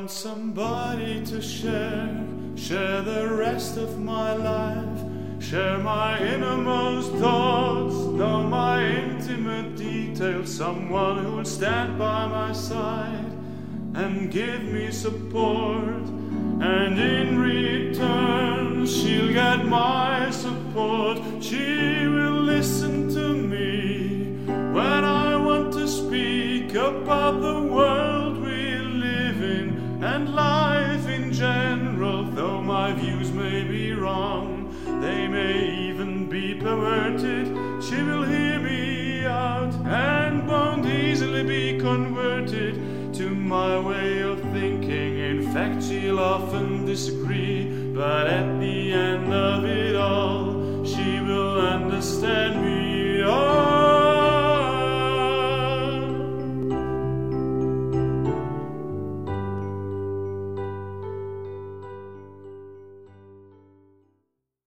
want somebody to share the rest of my life, share my innermost thoughts, know my intimate details, someone who'll stand by my side and give me support, and in return she'll get my support. She will listen to me when I want to speak about the world we live in and life in general. Though my views may be wrong, they may even be perverted, she will hear me out and won't easily be converted to my way of thinking. In fact, she'll often disagree, but at the end of it all, she will understand me. Oh,